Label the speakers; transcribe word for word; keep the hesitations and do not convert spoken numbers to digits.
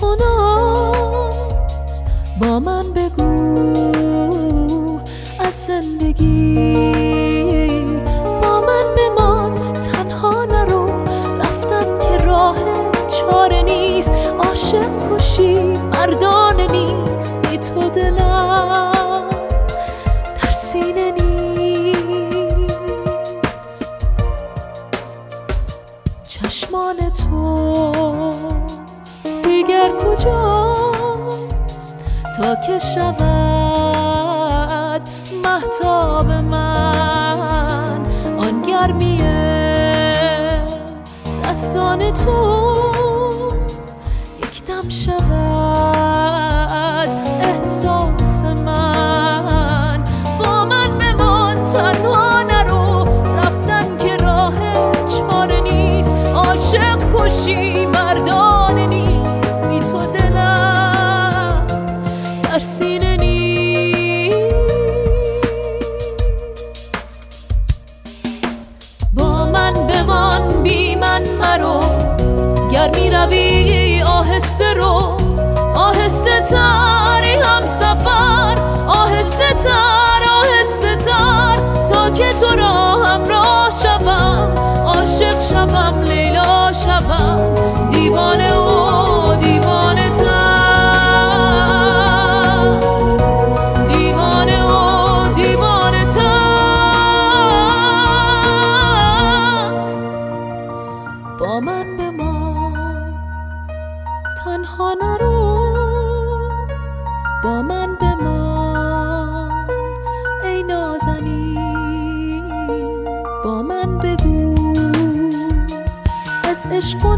Speaker 1: خداست. با من بگو از زندگی، با من بمان تنها نرو، رفتن که راه چاره نیست. عاشق کشی مردانه نیست، بی تو دلم در سینه نیست. چشمان تو دیگر کجاست تا که شود مهتاب من؟ آن گرمیه دستان تو یک دم شود احساس من. با من بمان تنها نرو، رفتن که راه چاره نیست. عاشق کشی مردانه نیست، بی تو دلم در سینه نیست. با من بمان بی من مرو، گر می روی آهسته رو، آهسته تری هم سفر، آهسته تر آهسته تر، تا که تو را همراه شوم. عاشق شوم لیلا شوم، دیوانه و دیوانه تر، دیوانه و دیوانه تر. با من بمان تنها نرو، با من بمان ای نازنین. با من بگو از عشق